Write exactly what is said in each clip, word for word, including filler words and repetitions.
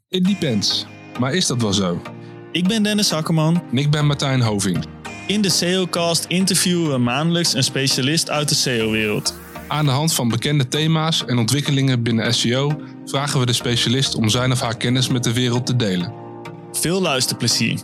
It depends. Maar is dat wel zo? Ik ben Dennis Akkerman. En ik ben Martijn Hoving. In de S E O-cast interviewen we maandelijks een specialist uit de S E O-wereld. Aan de hand van bekende thema's en ontwikkelingen binnen S E O vragen we de specialist om zijn of haar kennis met de wereld te delen. Veel luisterplezier.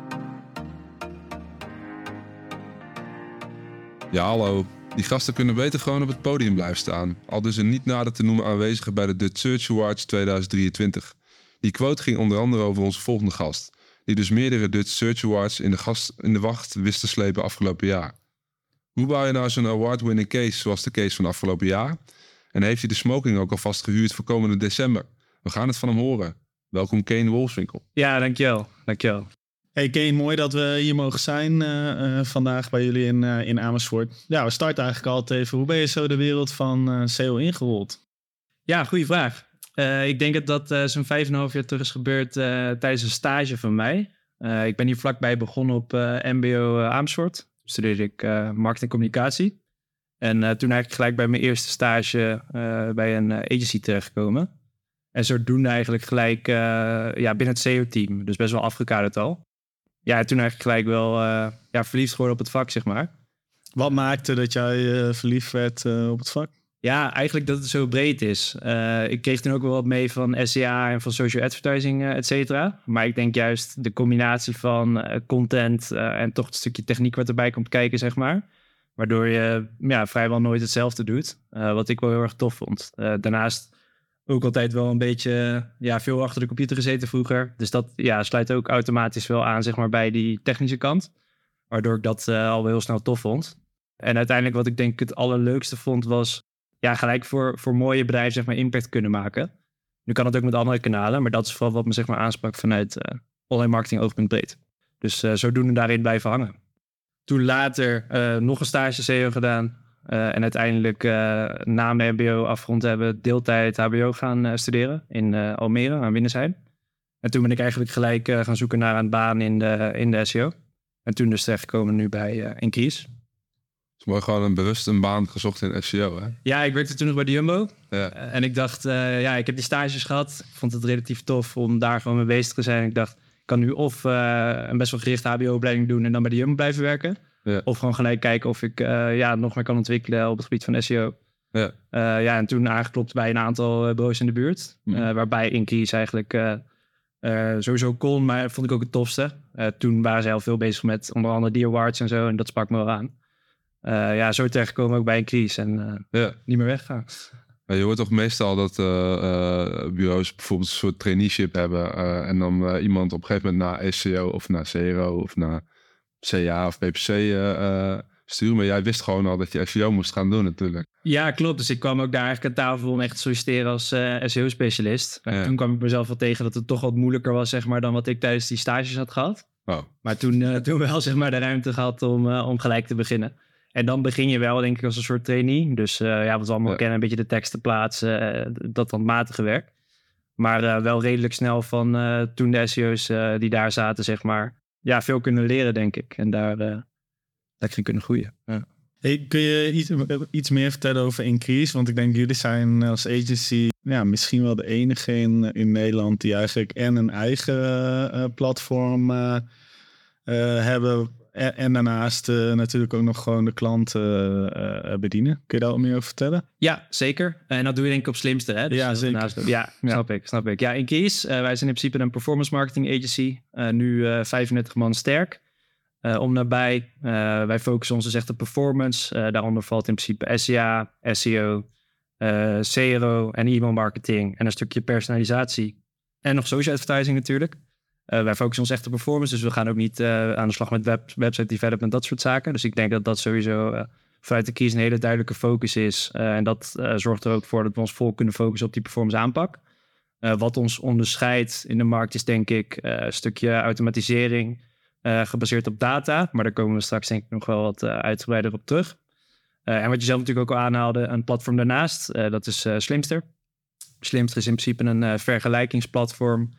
Ja, hallo. Die gasten kunnen beter gewoon op het podium blijven staan. Al dus een niet nader te noemen aanwezige bij de Dutch Search Awards tweeduizend drieëntwintig. Die quote ging onder andere over onze volgende gast, die dus meerdere Dutch Search Awards in de, gast, in de wacht wist te slepen afgelopen jaar. Hoe bouw je nou zo'n award-winning case zoals de case van afgelopen jaar? En heeft hij de smoking ook alvast gehuurd voor komende december? We gaan het van hem horen. Welkom Kane Wolfswinkel. Ja, dankjewel. dankjewel. Hey Kane, mooi dat we hier mogen zijn uh, uh, vandaag bij jullie in, uh, in Amersfoort. Ja, we starten eigenlijk altijd even. Hoe ben je zo de wereld van uh, S E O ingerold? Ja, goede vraag. Uh, ik denk dat dat uh, zo'n vijf en een half jaar terug is gebeurd uh, tijdens een stage van mij. Uh, ik ben hier vlakbij begonnen op uh, M B O uh, Amersfoort. Toen studeerde ik uh, marketing en communicatie. En uh, toen eigenlijk gelijk bij mijn eerste stage uh, bij een uh, agency terechtgekomen. En zodoende eigenlijk gelijk uh, ja, binnen het S E O-team. Dus best wel afgekaderd al. Ja, en toen eigenlijk gelijk wel uh, ja, verliefd geworden op het vak, zeg maar. Wat maakte dat jij uh, verliefd werd uh, op het vak? Ja, eigenlijk dat het zo breed is. Uh, ik kreeg toen ook wel wat mee van S E A en van social advertising, uh, et cetera. Maar ik denk juist de combinatie van uh, content uh, en toch het stukje techniek wat erbij komt kijken, zeg maar. Waardoor je ja, vrijwel nooit hetzelfde doet. Uh, wat ik wel heel erg tof vond. Uh, daarnaast ook altijd wel een beetje ja, veel achter de computer gezeten vroeger. Dus dat ja, sluit ook automatisch wel aan, zeg maar, bij die technische kant. Waardoor ik dat uh, al wel heel snel tof vond. En uiteindelijk wat ik denk het allerleukste vond was ja, gelijk voor, voor mooie bedrijven, zeg maar, impact kunnen maken. Nu kan het ook met andere kanalen, maar dat is vooral wat me, zeg maar, aansprak vanuit uh, online marketing oogpunt breed. Dus uh, zodoende daarin blijven hangen. Toen later uh, nog een stage S E O gedaan. Uh, en uiteindelijk uh, na mijn M B O afgerond hebben deeltijd H B O gaan uh, studeren in uh, Almere aan Windersheim. En toen ben ik eigenlijk gelijk uh, gaan zoeken naar een baan in de, in de S E O. En toen dus terechtgekomen nu bij uh, Increase. Dus mooi gewoon een bewust een baan gezocht in S E O, hè? Ja, ik werkte toen nog bij de Jumbo. Ja. Uh, en ik dacht, uh, ja, ik heb die stages gehad. Ik vond het relatief tof om daar gewoon mee bezig te zijn. Ik dacht, ik kan nu of uh, een best wel gerichte H B O-opleiding doen en dan bij de Jumbo blijven werken. Ja. Of gewoon gelijk kijken of ik uh, ja, nog meer kan ontwikkelen op het gebied van S E O. Ja. Uh, ja, en toen aangeklopt bij een aantal uh, bureaus in de buurt. Mm. Uh, waarbij Increase eigenlijk uh, uh, sowieso kon, maar vond ik ook het tofste. Uh, toen waren zij al veel bezig met onder andere die awards en zo. En dat sprak me wel aan. Uh, ja, zo terechtgekomen ook bij Increase en uh, ja. niet meer weggaan. Ja, je hoort toch meestal dat uh, uh, bureaus bijvoorbeeld een soort traineeship hebben. Uh, en dan uh, iemand op een gegeven moment naar S E O of naar C R O of naar C A of B P C uh, uh, sturen. Maar jij wist gewoon al dat je S E O moest gaan doen natuurlijk. Ja, klopt. Dus ik kwam ook daar eigenlijk aan tafel om echt te solliciteren als uh, S E O-specialist. Ja. Toen kwam ik mezelf wel tegen dat het toch wat moeilijker was, zeg maar, dan wat ik tijdens die stages had gehad. Oh. Maar toen, uh, toen wel, zeg maar, de ruimte gehad om, uh, om gelijk te beginnen. En dan begin je wel, denk ik, als een soort trainee. Dus uh, ja, wat we allemaal ja. kennen, een beetje de teksten plaatsen, uh, dat handmatige werk. Maar uh, wel redelijk snel van uh, toen de S E O's uh, die daar zaten, zeg maar, ja, veel kunnen leren, denk ik. En daar, uh, daar ging kunnen groeien. Ja. Hey, kun je iets, iets meer vertellen over Increase? Want ik denk, jullie zijn als agency ja, misschien wel de enige in, in Nederland die eigenlijk en een eigen uh, platform uh, uh, hebben. En, en daarnaast uh, natuurlijk ook nog gewoon de klanten uh, bedienen. Kun je daar wat meer over vertellen? Ja, zeker. En dat doe je denk ik op slimste. Hè? Dus ja, zeker. Naast, ja, snap ja. ik, snap ik. Ja, Increase, uh, wij zijn in principe een performance marketing agency. Uh, nu uh, vijfendertig man sterk. Uh, om nabij, uh, wij focussen ons dus echt op performance. Uh, daaronder valt in principe S E A, S E O, uh, C R O en e-mail marketing. En een stukje personalisatie. En nog social advertising natuurlijk. Uh, wij focussen ons echt op performance, dus we gaan ook niet uh, aan de slag met web, website development, dat soort zaken. Dus ik denk dat dat sowieso uh, vanuit de Keys een hele duidelijke focus is. Uh, en dat uh, zorgt er ook voor dat we ons vol kunnen focussen op die performance aanpak. Uh, wat ons onderscheidt in de markt is denk ik uh, een stukje automatisering uh, gebaseerd op data. Maar daar komen we straks denk ik nog wel wat uh, uitgebreider op terug. Uh, en wat je zelf natuurlijk ook al aanhaalde, een platform daarnaast, uh, dat is uh, Slimster. Slimster is in principe een uh, vergelijkingsplatform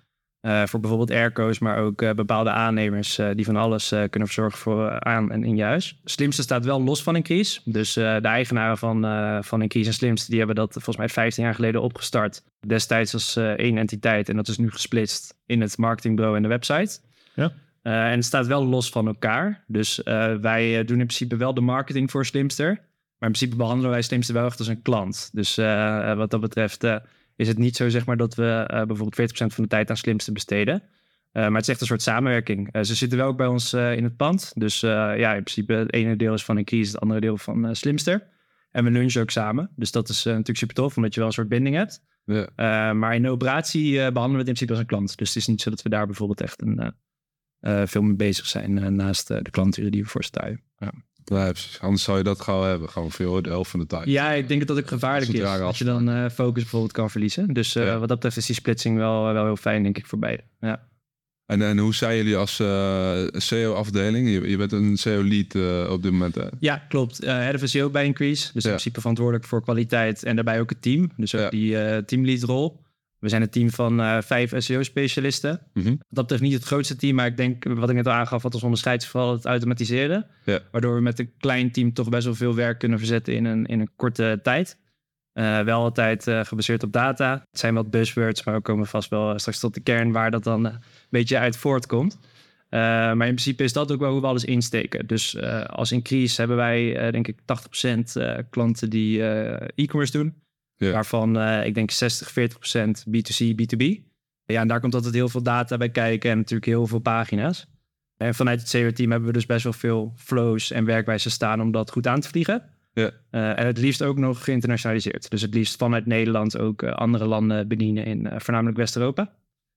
Uh, voor bijvoorbeeld airco's, maar ook uh, bepaalde aannemers uh, die van alles uh, kunnen verzorgen voor uh, aan en in je huis. Slimste staat wel los van Increase. Dus uh, de eigenaren van, uh, van Increase en Slimste, die hebben dat volgens mij vijftien jaar geleden opgestart. Destijds als uh, één entiteit en dat is nu gesplitst in het marketingbureau en de website. Ja. Uh, en het staat wel los van elkaar. Dus uh, wij uh, doen in principe wel de marketing voor Slimster. Maar in principe behandelen wij Slimster wel echt als een klant. Dus uh, wat dat betreft uh, is het niet zo zeg maar, dat we uh, bijvoorbeeld veertig procent van de tijd aan Slimster besteden. Uh, maar het is echt een soort samenwerking. Uh, ze zitten wel ook bij ons uh, in het pand. Dus uh, ja, in principe het ene deel is van Increase, het andere deel van uh, Slimster. En we lunchen ook samen. Dus dat is uh, natuurlijk super tof, omdat je wel een soort binding hebt. Ja. Uh, maar in de operatie uh, behandelen we het in principe als een klant. Dus het is niet zo dat we daar bijvoorbeeld echt een... Uh, Uh, veel mee bezig zijn uh, naast uh, de klanturen die we voorstaan. Ja. Ja, anders zou je dat gauw hebben. Gewoon veel de helft van de tijd. Ja, ik denk dat dat ook gevaarlijk is. Dat je dan uh, focus bijvoorbeeld kan verliezen. Dus uh, ja. wat dat betreft is die splitsing wel, wel heel fijn, denk ik, voor beide. Ja. En, en hoe zijn jullie als uh, C E O-afdeling? Je, je bent een C E O-lead uh, op dit moment, hè? Ja, klopt. Uh, head of S E O bij Increase. Dus ja. in principe verantwoordelijk voor kwaliteit en daarbij ook het team. Dus ook ja. die uh, teamlead-rol. We zijn een team van uh, vijf S E O-specialisten. Mm-hmm. Dat betreft niet het grootste team, maar ik denk, wat ik net al aangaf, wat ons onderscheidt is vooral het automatiseren. Ja. Waardoor we met een klein team toch best wel veel werk kunnen verzetten in een, in een korte tijd. Uh, wel altijd uh, gebaseerd op data. Het zijn wat buzzwords, maar we komen vast wel straks tot de kern waar dat dan uh, een beetje uit voortkomt. Uh, maar in principe is dat ook wel hoe we alles insteken. Dus uh, als Increase hebben wij uh, denk ik tachtig procent uh, klanten die uh, e-commerce doen. Ja. Waarvan uh, ik denk zestig, veertig procent B twee C, B twee B. Ja, en daar komt altijd heel veel data bij kijken en natuurlijk heel veel pagina's. En vanuit het C E O-team hebben we dus best wel veel flows en werkwijzen staan om dat goed aan te vliegen. Ja. Uh, en het liefst ook nog geïnternationaliseerd. Dus het liefst vanuit Nederland ook uh, andere landen bedienen in uh, voornamelijk West-Europa.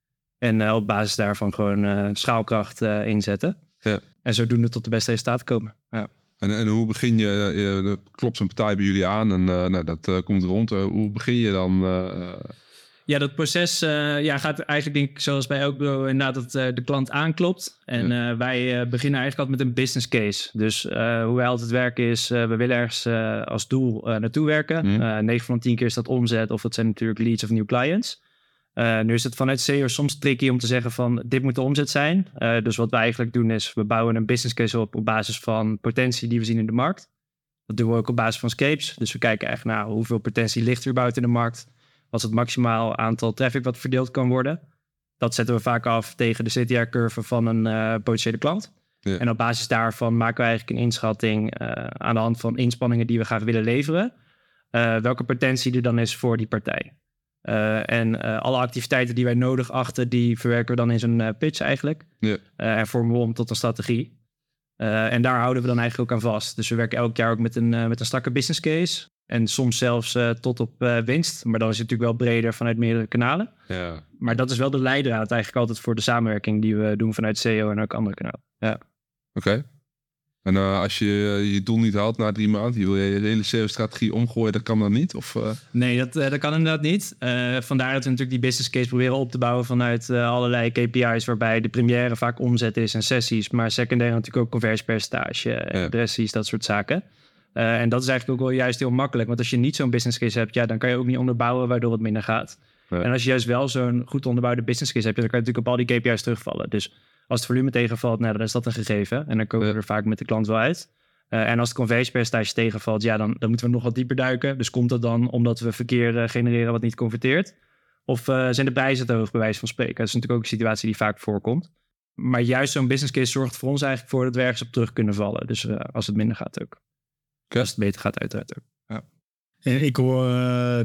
En uh, op basis daarvan gewoon uh, schaalkracht uh, inzetten. Ja. En zodoende tot de beste resultaten komen. Ja. En, en hoe begin je, je klopt een partij bij jullie aan en uh, nou, dat uh, komt rond. Uh, hoe begin je dan? Uh... Ja, dat proces uh, ja, gaat eigenlijk denk ik zoals bij elk bureau inderdaad dat uh, de klant aanklopt. En ja. uh, wij uh, beginnen eigenlijk altijd met een business case. Dus uh, hoe wij altijd werken is, uh, we willen ergens uh, als doel uh, naartoe werken. Mm. Uh, negen van de tien keer is dat omzet of dat zijn natuurlijk leads of new clients. Uh, nu is het vanuit C E O soms tricky om te zeggen van dit moet de omzet zijn. Uh, dus wat we eigenlijk doen is we bouwen een business case op op basis van potentie die we zien in de markt. Dat doen we ook op basis van scapes. Dus we kijken echt naar hoeveel potentie ligt er überhaupt in de markt. Wat is het maximaal aantal traffic wat verdeeld kan worden. Dat zetten we vaak af tegen de C T R-curve van een uh, potentiële klant. Ja. En op basis daarvan maken we eigenlijk een inschatting uh, aan de hand van inspanningen die we graag willen leveren. Uh, welke potentie er dan is voor die partij. Uh, en uh, alle activiteiten die wij nodig achten, die verwerken we dan in zo'n uh, pitch eigenlijk. Ja. Uh, en vormen we om tot een strategie. Uh, en daar houden we dan eigenlijk ook aan vast. Dus we werken elk jaar ook met een, uh, met een strakke business case. En soms zelfs uh, tot op uh, winst. Maar dan is het natuurlijk wel breder vanuit meerdere kanalen. Ja. Maar dat is wel de leidraad eigenlijk altijd voor de samenwerking die we doen vanuit C E O en ook andere kanalen. Ja. Oké. Okay. En uh, als je je doel niet haalt na drie maanden, je wil je hele C E O-strategie omgooien, dat kan dan niet? Of, uh... Nee, dat, uh, dat kan inderdaad niet. Uh, vandaar dat we natuurlijk die business case proberen op te bouwen vanuit uh, allerlei K P I's, waarbij de première vaak omzet is en sessies, maar secundair natuurlijk ook conversiepercentage, ja. adressies, dat soort zaken. Uh, en dat is eigenlijk ook wel juist heel makkelijk, want als je niet zo'n business case hebt, ja, dan kan je ook niet onderbouwen waardoor het minder gaat. Ja. En als je juist wel zo'n goed onderbouwde business case hebt, dan kan je natuurlijk op al die K P I's terugvallen. Dus als het volume tegenvalt, nou, dan is dat een gegeven. En dan komen we er vaak met de klant wel uit. Uh, en als het conversiepercentage tegenvalt, ja, dan, dan moeten we nog wat dieper duiken. Dus komt dat dan omdat we verkeer uh, genereren wat niet converteert? Of uh, zijn de prijzen te hoog, bij wijze van spreken? Dat is natuurlijk ook een situatie die vaak voorkomt. Maar juist zo'n business case zorgt voor ons eigenlijk voor dat we ergens op terug kunnen vallen. Dus uh, als het minder gaat ook. Okay. Als het beter gaat, uiteraard ook. Ja. En ik hoor uh,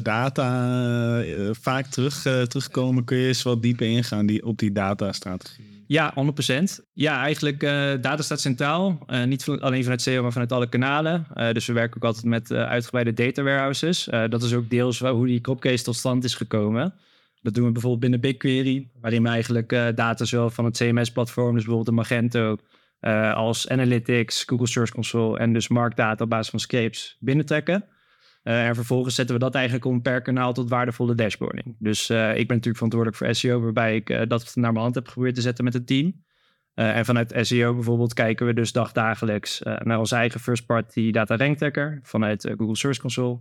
data uh, vaak terug, uh, terugkomen. Kun je eens wat dieper ingaan die, op die datastrategie? Ja, honderd procent. Ja, eigenlijk uh, data staat centraal. Uh, niet van, alleen vanuit C E O, maar vanuit alle kanalen. Uh, dus we werken ook altijd met uh, uitgebreide data warehouses. Uh, dat is ook deels hoe die cropcase tot stand is gekomen. Dat doen we bijvoorbeeld binnen BigQuery, waarin we eigenlijk uh, data zowel van het C M S-platform, dus bijvoorbeeld de Magento, uh, als Analytics, Google Search Console en dus marktdata op basis van scrapes binnentrekken. Uh, en vervolgens zetten we dat eigenlijk om per kanaal tot waardevolle dashboarding. Dus uh, ik ben natuurlijk verantwoordelijk voor S E O, waarbij ik uh, dat naar mijn hand heb geprobeerd te zetten met het team. Uh, en vanuit S E O bijvoorbeeld kijken we dus dagdagelijks uh, naar onze eigen first party data rank tracker vanuit uh, Google Search Console.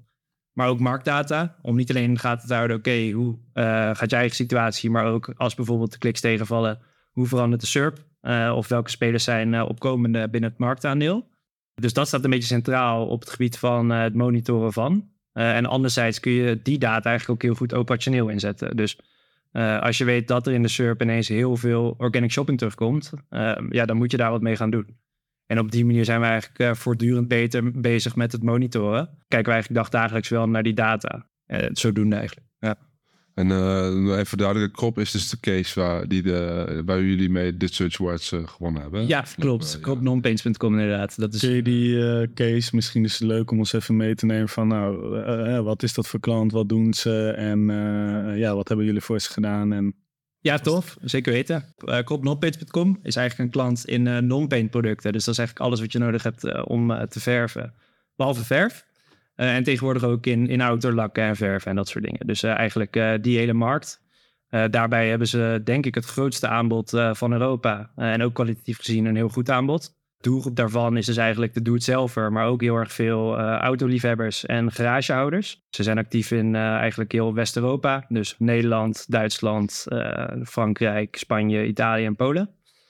Maar ook marktdata, om niet alleen in de gaten te houden, oké, okay, hoe uh, gaat je eigen situatie, maar ook als bijvoorbeeld de kliks tegenvallen, hoe verandert de S E R P? Uh, of welke spelers zijn uh, opkomende binnen het marktaandeel. Dus dat staat een beetje centraal op het gebied van uh, het monitoren van. Uh, en anderzijds kun je die data eigenlijk ook heel goed operationeel inzetten. Dus uh, als je weet dat er in de S E R P ineens heel veel organic shopping terugkomt, uh, ja, dan moet je daar wat mee gaan doen. En op die manier zijn we eigenlijk uh, voortdurend beter bezig met het monitoren. Kijken we eigenlijk dagdagelijks wel naar die data. Uh, zodoende eigenlijk, ja. En uh, even duidelijk, Crop is dus de case waar, die de, waar jullie mee Dutch Search Awards uh, gewonnen hebben. Ja, klopt. Uh, crop non paints punt com inderdaad. Dat is... Kun je die uh, case, misschien is het leuk om ons even mee te nemen van nou, uh, uh, wat is dat voor klant, wat doen ze en uh, ja, wat hebben jullie voor ze gedaan? En... Ja, tof. Zeker weten. Uh, crop non paints punt com is eigenlijk een klant in uh, non-paint producten. Dus dat is eigenlijk alles wat je nodig hebt uh, om uh, te verven. Behalve verf. Uh, en tegenwoordig ook in, in outdoor lakken en verven en dat soort dingen. Dus uh, eigenlijk uh, die hele markt. Uh, daarbij hebben ze denk ik het grootste aanbod uh, van Europa. Uh, en ook kwalitatief gezien een heel goed aanbod. De doelgroep daarvan is dus eigenlijk de do-it-zelfer, maar ook heel erg veel uh, autoliefhebbers en garagehouders. Ze zijn actief in uh, eigenlijk heel West-Europa. Dus Nederland, Duitsland, uh, Frankrijk, Spanje, Italië en Polen.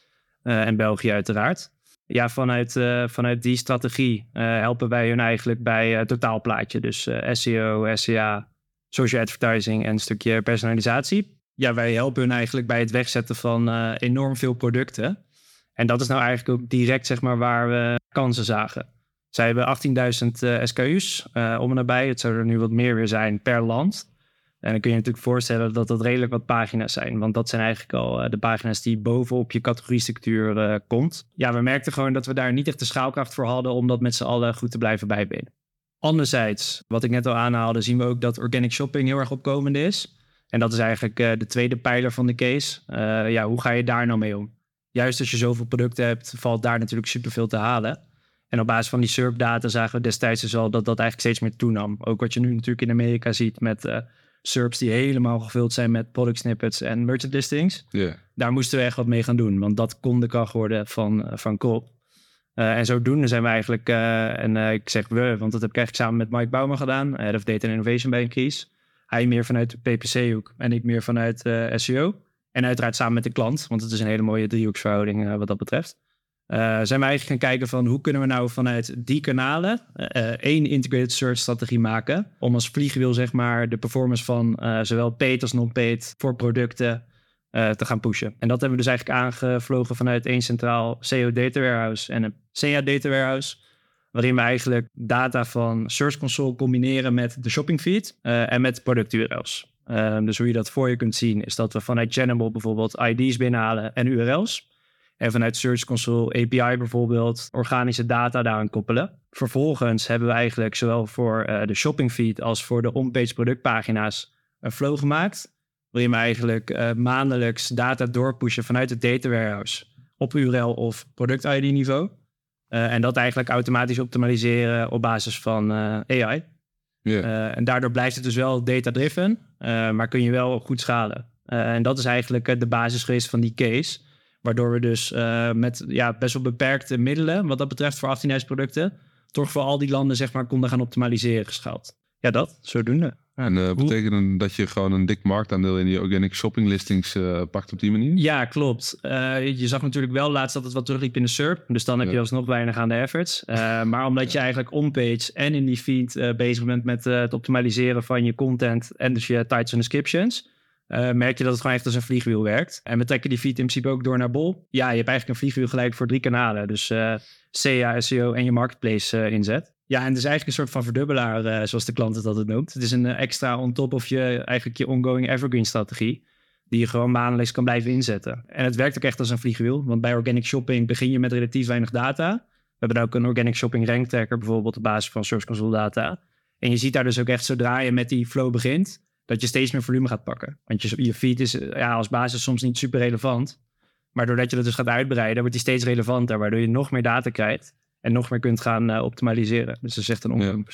Uh, en België uiteraard. Ja, vanuit, uh, vanuit die strategie uh, helpen wij hun eigenlijk bij uh, totaalplaatje. Dus uh, S E O, S E A, social advertising en een stukje personalisatie. Ja, wij helpen hun eigenlijk bij het wegzetten van uh, enorm veel producten. En dat is nou eigenlijk ook direct zeg maar waar we kansen zagen. Zij hebben achttienduizend uh, S K U's uh, om en nabij. Het zou er nu wat meer weer zijn per land. En dan kun je je natuurlijk voorstellen dat dat redelijk wat pagina's zijn. Want dat zijn eigenlijk al uh, de pagina's die bovenop je categoriestructuur uh, komt. Ja, we merkten gewoon dat we daar niet echt de schaalkracht voor hadden om dat met z'n allen goed te blijven bijbenen. Anderzijds, wat ik net al aanhaalde, zien we ook dat organic shopping heel erg opkomende is. En dat is eigenlijk uh, de tweede pijler van de case. Uh, ja, hoe ga je daar nou mee om? Juist als je zoveel producten hebt, valt daar natuurlijk superveel te halen. En op basis van die S E R P-data zagen we destijds dus al dat dat eigenlijk steeds meer toenam. Ook wat je nu natuurlijk in Amerika ziet met uh, S E R Ps die helemaal gevuld zijn met product snippets en merchant listings. Yeah. Daar moesten we echt wat mee gaan doen, want dat kon de kracht worden van, uh, van Crop. Uh, en zodoende zijn we eigenlijk, uh, en uh, ik zeg we, want dat heb ik eigenlijk samen met Mike Bouwman gedaan, Head of Data and Innovation bij Increase. Hij meer vanuit de P P C-hoek en ik meer vanuit uh, S E O. En uiteraard samen met de klant, want het is een hele mooie driehoeksverhouding uh, wat dat betreft. Uh, zijn we eigenlijk gaan kijken van hoe kunnen we nou vanuit die kanalen uh, één integrated search strategie maken. Om als vliegwiel zeg maar de performance van uh, zowel paid als non-paid voor producten uh, te gaan pushen. En dat hebben we dus eigenlijk aangevlogen vanuit één centraal S E O data warehouse en een S E A data warehouse. Waarin we eigenlijk data van Search Console combineren met de shopping feed uh, en met product U R L's. Uh, dus hoe je dat voor je kunt zien is dat we vanuit General bijvoorbeeld I D's binnenhalen en U R L's. En vanuit Search Console A P I bijvoorbeeld organische data daaraan koppelen. Vervolgens hebben we eigenlijk zowel voor uh, de shopping feed als voor de on-page productpagina's een flow gemaakt. Waarin we eigenlijk uh, maandelijks data doorpushen vanuit het data warehouse op U R L of product I D niveau. Uh, en dat eigenlijk automatisch optimaliseren op basis van uh, A I. Yeah. Uh, en daardoor blijft het dus wel data-driven, uh, maar kun je wel goed schalen. Uh, en dat is eigenlijk uh, de basis geweest van die case. Waardoor we dus uh, met ja, best wel beperkte middelen, wat dat betreft voor achttienduizend producten, toch voor al die landen zeg maar konden gaan optimaliseren geschaald. Ja, dat, zodoende. En uh, betekent dat je gewoon een dik marktaandeel in die organic shopping listings uh, pakt op die manier? Ja, klopt. Uh, je zag natuurlijk wel laatst dat het wat terugliep in de S E R P. Dus dan heb je ja. alsnog weinig aan de efforts. Uh, maar omdat je eigenlijk on-page en in die feed uh, bezig bent met uh, het optimaliseren van je content en dus je titles en descriptions, Uh, merk je dat het gewoon echt als een vliegwiel werkt. En we trekken die feed in principe ook door naar Bol. Ja, je hebt eigenlijk een vliegwiel gelijk voor drie kanalen. Dus uh, S E A, S E O en je marketplace uh, inzet. Ja, en het is eigenlijk een soort van verdubbelaar, uh, zoals de klant het altijd noemt. Het is een uh, extra on top of je eigenlijk je ongoing evergreen strategie, die je gewoon maandelijks kan blijven inzetten. En het werkt ook echt als een vliegwiel. Want bij organic shopping begin je met relatief weinig data. We hebben dan ook een organic shopping rank tracker bijvoorbeeld op basis van Search Console data. En je ziet daar dus ook echt zodra je met die flow begint, dat je steeds meer volume gaat pakken. Want je, je feed is ja, als basis soms niet super relevant. Maar doordat je dat dus gaat uitbreiden, wordt die steeds relevanter. Waardoor je nog meer data krijgt en nog meer kunt gaan uh, optimaliseren. Dus dat is echt een ongoing proces.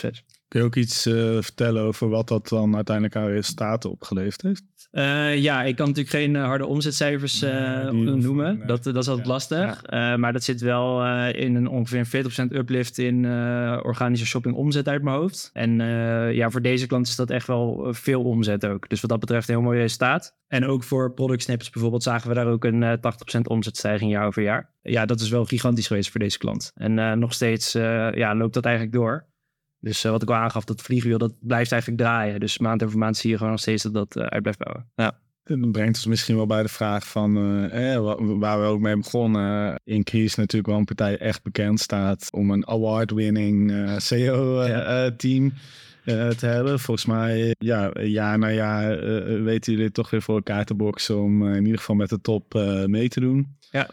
Kun je ook iets uh, vertellen over wat dat dan uiteindelijk aan resultaten opgeleverd heeft? Uh, ja, ik kan natuurlijk geen uh, harde omzetcijfers uh, nee, noemen. Nee. Dat, dat is altijd ja. lastig. Ja. Uh, maar dat zit wel uh, in een ongeveer veertig procent uplift in uh, organische shopping omzet uit mijn hoofd. En uh, ja, voor deze klant is dat echt wel veel omzet ook. Dus wat dat betreft een heel mooi resultaat. En ook voor product snippets bijvoorbeeld zagen we daar ook een uh, tachtig procent omzetstijging jaar over jaar. Ja, dat is wel gigantisch geweest voor deze klant. En uh, nog steeds uh, ja, loopt dat eigenlijk door. Dus uh, wat ik al aangaf, dat vliegwiel, dat blijft eigenlijk draaien. Dus maand over maand zie je gewoon nog steeds dat dat uh, uit blijft bouwen. Ja. Dat brengt ons misschien wel bij de vraag van, uh, eh, waar we ook mee begonnen. Increase is natuurlijk wel een partij echt bekend staat om een award-winning uh, S E O-team uh, ja. uh, te hebben. Volgens mij, ja, jaar na jaar uh, weten jullie toch weer voor elkaar te boksen om uh, in ieder geval met de top uh, mee te doen. Ja.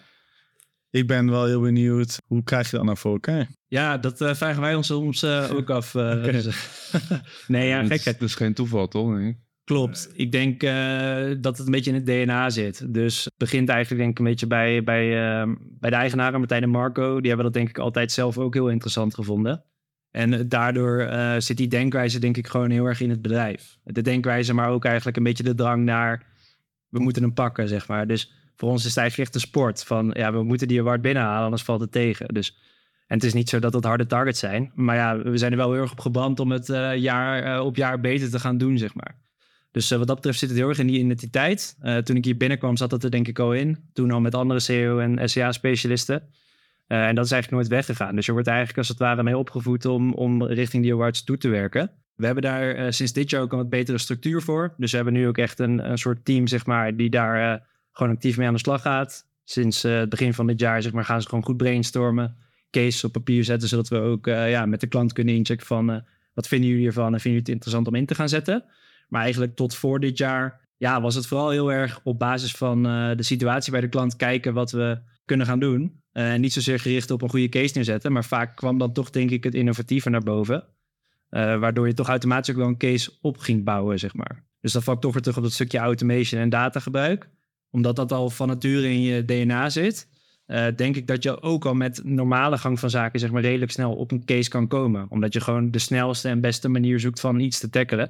Ik ben wel heel benieuwd, hoe krijg je dat nou voor elkaar? Ja, dat uh, vragen wij ons soms uh, ook af. Uh, okay. dus, nee, ja, gek. Dat is geen toeval, toch? Nee. Klopt. Ik denk uh, dat het een beetje in het D N A zit. Dus het begint eigenlijk denk ik een beetje bij, bij, uh, bij de eigenaren, Martijn en Marco. Die hebben dat denk ik altijd zelf ook heel interessant gevonden. En uh, daardoor uh, zit die denkwijze denk ik gewoon heel erg in het bedrijf. De denkwijze, maar ook eigenlijk een beetje de drang naar, we moeten hem pakken, zeg maar. Dus voor ons is het eigenlijk echt een sport van, ja, we moeten die award binnenhalen, anders valt het tegen. Dus, en het is niet zo dat het harde targets zijn. Maar ja, we zijn er wel heel erg op gebrand om het uh, jaar uh, op jaar beter te gaan doen, zeg maar. Dus uh, wat dat betreft zit het heel erg in die identiteit. Uh, toen ik hier binnenkwam zat dat er denk ik al in. Toen al met andere C E O en S E A-specialisten. Uh, en dat is eigenlijk nooit weggegaan. Dus je wordt eigenlijk als het ware mee opgevoed om, om richting die awards toe te werken. We hebben daar uh, sinds dit jaar ook een wat betere structuur voor. Dus we hebben nu ook echt een, een soort team, zeg maar, die daar uh, gewoon actief mee aan de slag gaat. Sinds uh, het begin van dit jaar, zeg maar, gaan ze gewoon goed brainstormen. Cases op papier zetten, zodat we ook uh, ja, met de klant kunnen inchecken van, uh, wat vinden jullie hiervan en vinden jullie het interessant om in te gaan zetten? Maar eigenlijk tot voor dit jaar ja, was het vooral heel erg op basis van uh, de situatie bij de klant kijken wat we kunnen gaan doen. En uh, niet zozeer gericht op een goede case neerzetten, maar vaak kwam dan toch denk ik het innovatieve naar boven. Uh, waardoor je toch automatisch ook wel een case op ging bouwen, zeg maar. Dus dat val ik toch weer terug op dat stukje automation en datagebruik. Omdat dat al van nature in je D N A zit, uh, denk ik dat je ook al met normale gang van zaken zeg maar redelijk snel op een case kan komen. Omdat je gewoon de snelste en beste manier zoekt van iets te tackelen.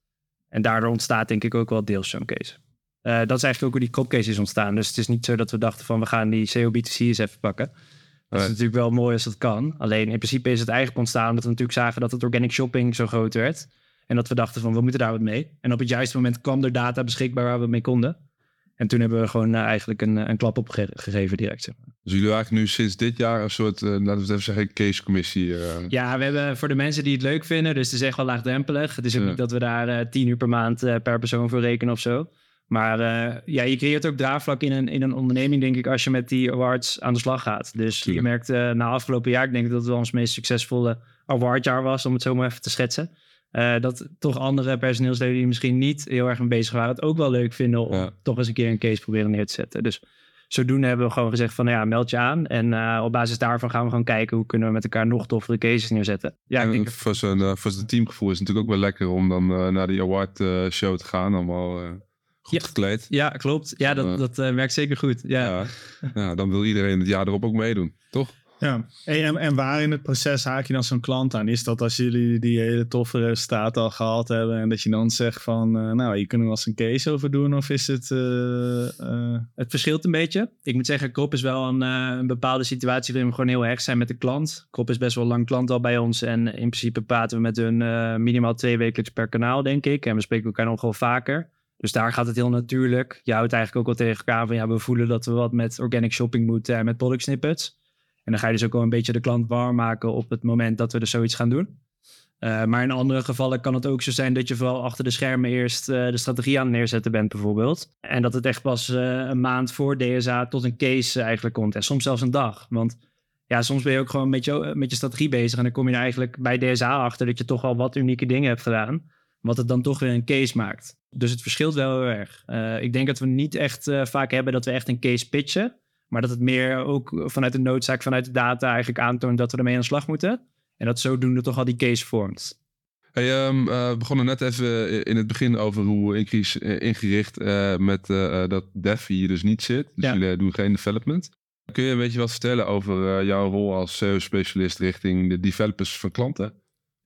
En daardoor ontstaat denk ik ook wel deels zo'n case. Uh, dat is eigenlijk ook hoe die copcase is ontstaan. Dus het is niet zo dat we dachten van we gaan die C O B twee C eens even pakken. Dat is Nee. natuurlijk wel mooi als dat kan. Alleen in principe is het eigenlijk ontstaan omdat we natuurlijk zagen dat het organic shopping zo groot werd. En dat we dachten van we moeten daar wat mee. En op het juiste moment kwam er data beschikbaar waar we mee konden. En toen hebben we gewoon uh, eigenlijk een, een klap op ge- gegeven direct. Zeg maar. Dus jullie eigenlijk nu sinds dit jaar een soort, uh, laten we het even zeggen, casecommissie. Uh, Ja, we hebben voor de mensen die het leuk vinden, dus het is echt wel laagdrempelig. Het is ook Ja. niet dat we daar uh, tien uur per maand uh, per persoon voor rekenen of zo. Maar uh, ja, je creëert ook draagvlak in een, in een onderneming, denk ik, als je met die awards aan de slag gaat. Dus Tuurlijk. je merkt uh, na afgelopen jaar, ik denk dat het wel ons meest succesvolle awardjaar was, om het zo maar even te schetsen. Uh, dat toch andere personeelsleden die misschien niet heel erg mee bezig waren, het ook wel leuk vinden om Ja. toch eens een keer een case proberen neer te zetten. Dus zodoende hebben we gewoon gezegd van, nou ja, meld je aan. En uh, op basis daarvan gaan we gewoon kijken hoe kunnen we met elkaar nog toffere cases neerzetten. Ja, ik en denk, voor zijn uh, voor zijn teamgevoel is het natuurlijk ook wel lekker om dan uh, naar die award uh, show te gaan. Allemaal uh, goed Ja. gekleed. ja, klopt. Ja, dat, Ja. dat uh, werkt zeker goed. Ja. Ja. Ja, dan wil iedereen het jaar erop ook meedoen, toch? Ja, Hey, en, en waar in het proces haak je dan zo'n klant aan? Is dat als jullie die hele toffe resultaten al gehad hebben en dat je dan zegt van, uh, nou, hier kunnen we als een case over doen, of is het... Uh, uh... Het verschilt een beetje. Ik moet zeggen, Krop is wel een, uh, een bepaalde situatie waarin we gewoon heel erg zijn met de klant. Krop is best wel lang klant al bij ons en in principe praten we met hun uh, minimaal twee wekelijks per kanaal, denk ik. En we spreken elkaar nog wel vaker. Dus daar gaat het heel natuurlijk. Je houdt eigenlijk ook wel tegen elkaar van, ja, we voelen dat we wat met organic shopping moeten en met product snippets. En dan ga je dus ook wel een beetje de klant warm maken op het moment dat we dus zoiets gaan doen. Uh, maar in andere gevallen kan het ook zo zijn dat je vooral achter de schermen eerst uh, de strategie aan het neerzetten bent bijvoorbeeld. En dat het echt pas uh, een maand voor D S A tot een case uh, eigenlijk komt. En soms zelfs een dag. Want ja, soms ben je ook gewoon met je, met je strategie bezig. En dan kom je er eigenlijk bij D S A achter dat je toch al wat unieke dingen hebt gedaan. Wat het dan toch weer een case maakt. Dus het verschilt wel heel erg. Uh, ik denk dat we niet echt uh, vaak hebben dat we echt een case pitchen. Maar dat het meer ook vanuit de noodzaak, vanuit de data eigenlijk aantoont dat we ermee aan de slag moeten. En dat zodoende toch al die case vormt. Hey, um, uh, we begonnen net even in het begin over hoe Increase uh, ingericht uh, met uh, dat dev hier dus niet zit. Dus Ja. jullie doen geen development. Kun je een beetje wat vertellen over uh, jouw rol als S E O-specialist richting de developers van klanten?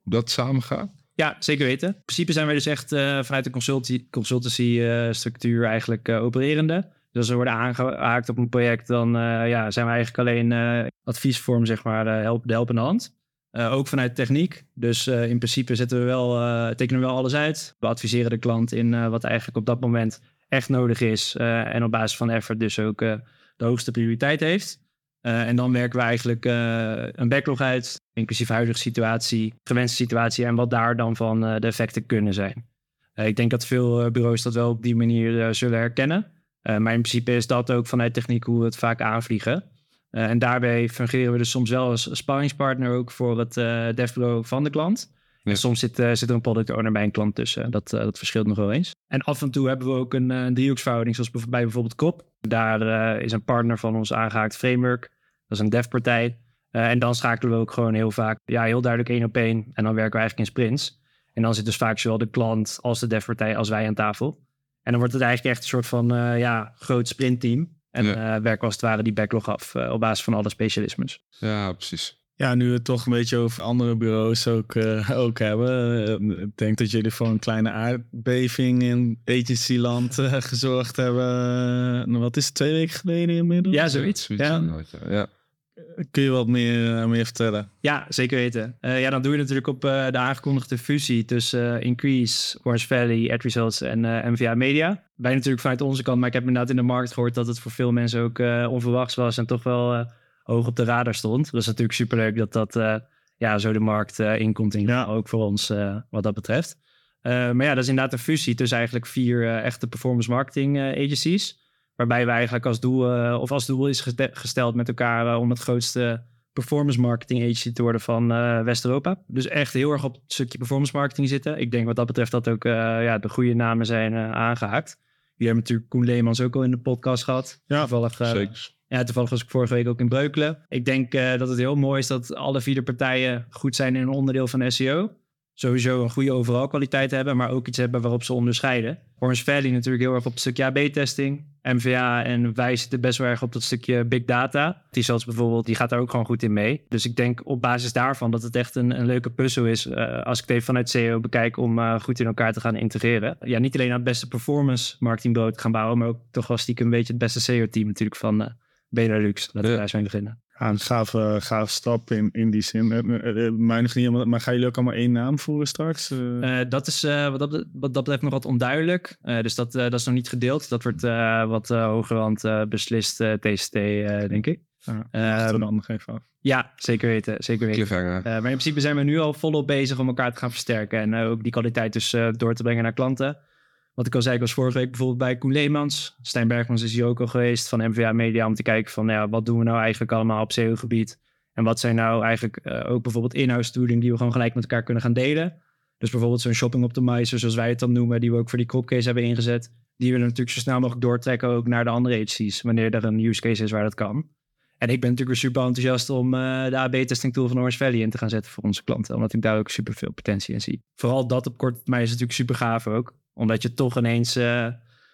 hoe dat samen gaat? Ja, zeker weten. In principe zijn wij dus echt uh, vanuit de consultancy, consultancy uh, structuur eigenlijk uh, opererende. Dus als we worden aangehaakt op een project, dan uh, ja, zijn we eigenlijk alleen uh, adviesvorm, zeg maar, uh, help, de helpende hand. Uh, ook vanuit techniek. Dus uh, in principe zetten we wel, uh, tekenen we wel alles uit. We adviseren de klant in uh, wat eigenlijk op dat moment echt nodig is. Uh, en op basis van effort dus ook uh, de hoogste prioriteit heeft. Uh, en dan werken we eigenlijk uh, een backlog uit, inclusief huidige situatie, gewenste situatie en wat daar dan van uh, de effecten kunnen zijn. Uh, ik denk dat veel uh, bureaus dat wel op die manier uh, zullen herkennen. Uh, maar in principe is dat ook vanuit techniek hoe we het vaak aanvliegen. Uh, en daarbij fungeren we dus soms wel als sparringspartner ook voor het uh, devbureau van de klant. Ja. En soms zit, uh, zit er een product owner bij een klant tussen. Dat, uh, dat verschilt nog wel eens. En af en toe hebben we ook een, uh, een driehoeksverhouding, zoals bij bijvoorbeeld C O P. Daar uh, is een partner van ons aangehaakt, Framework. Dat is een devpartij. Uh, en dan schakelen we ook gewoon heel vaak, ja, heel duidelijk één op één. En dan werken we eigenlijk in sprints. En dan zit dus vaak zowel de klant als de devpartij als wij aan tafel. En dan wordt het eigenlijk echt een soort van uh, ja, groot sprintteam. En ja. uh, werken we als het ware die backlog af uh, op basis van alle specialismes. Ja, precies. Ja, nu we het toch een beetje over andere bureaus ook, uh, ook hebben. Uh, ik denk dat jullie voor een kleine aardbeving in agencyland uh, gezorgd hebben. Uh, wat is het, twee weken geleden inmiddels? Ja, zoiets. zoiets ja. Nooit, ja. Kun je wat meer, uh, meer vertellen? Ja, zeker weten. Uh, ja, dan doe je natuurlijk op uh, de aangekondigde fusie tussen uh, Increase, Orange Valley, AdResults en uh, M V A Media. Wij natuurlijk vanuit onze kant, maar ik heb inderdaad in de markt gehoord dat het voor veel mensen ook uh, onverwachts was en toch wel uh, hoog op de radar stond. Dat is natuurlijk superleuk dat dat uh, ja, zo de markt uh, inkomt, in ja. ook voor ons uh, wat dat betreft. Uh, maar ja, dat is inderdaad een fusie tussen eigenlijk vier uh, echte performance marketing uh, agencies. Waarbij we eigenlijk als doel, uh, of als doel is gesteld met elkaar uh, om het grootste performance marketing agency te worden van uh, West-Europa. Dus echt heel erg op het stukje performance marketing zitten. Ik denk wat dat betreft dat ook uh, ja, de goede namen zijn uh, aangehaakt. Die hebben natuurlijk Koen Leemans ook al in de podcast gehad. Ja, toevallig, uh, zeker. Ja, toevallig was ik vorige week ook in Breukelen. Ik denk uh, dat het heel mooi is dat alle vier partijen goed zijn in een onderdeel van S E O. Sowieso een goede overal kwaliteit hebben, maar ook iets hebben waarop ze onderscheiden. Orange Valley natuurlijk heel erg op het stukje A B-testing. M V A en wij zitten best wel erg op dat stukje big data. T-Cells bijvoorbeeld, die gaat daar ook gewoon goed in mee. Dus ik denk op basis daarvan dat het echt een, een leuke puzzel is, uh, als ik het even vanuit C E O bekijk, om uh, goed in elkaar te gaan integreren. Ja, niet alleen aan het beste performance marketingbureau te gaan bouwen, maar ook toch wel stiekem een beetje het beste C E O-team natuurlijk van uh, Benelux. Laten we ja. daar eens mee beginnen. Ja, een gave, gave stap in, in die zin. Uh, uh, uh, maar, nog niet, maar gaan jullie ook allemaal één naam voeren straks? Uh... Uh, dat is uh, wat, dat, wat dat betreft nog wat onduidelijk. Uh, dus dat, uh, dat is nog niet gedeeld. Dat wordt uh, wat uh, hogerhand uh, beslist uh, T C T, uh, denk ik. Ja, wachten we dan nog even af. Ja, zeker weten. Zeker weten. Cliffhanger. Uh, maar in principe zijn we nu al volop bezig om elkaar te gaan versterken. En uh, ook die kwaliteit dus uh, door te brengen naar klanten. Wat ik al zei, ik was vorige week bijvoorbeeld bij Koen Leemans. Stijn Bergmans is hier ook al geweest van M V A Media. Om te kijken van ja, wat doen we nou eigenlijk allemaal op C E O-gebied. En wat zijn nou eigenlijk uh, ook bijvoorbeeld in-house tooling die we gewoon gelijk met elkaar kunnen gaan delen. Dus bijvoorbeeld zo'n shopping optimizer, zoals wij het dan noemen, die we ook voor die cropcase hebben ingezet. Die willen we natuurlijk zo snel mogelijk doortrekken ook naar de andere agencies, wanneer er een use case is waar dat kan. En ik ben natuurlijk weer super enthousiast om uh, de A B-testing tool van Orange Valley in te gaan zetten voor onze klanten. Omdat ik daar ook super veel potentie in zie. Vooral dat op korte termijn is natuurlijk super gaaf ook. Omdat je toch ineens, uh,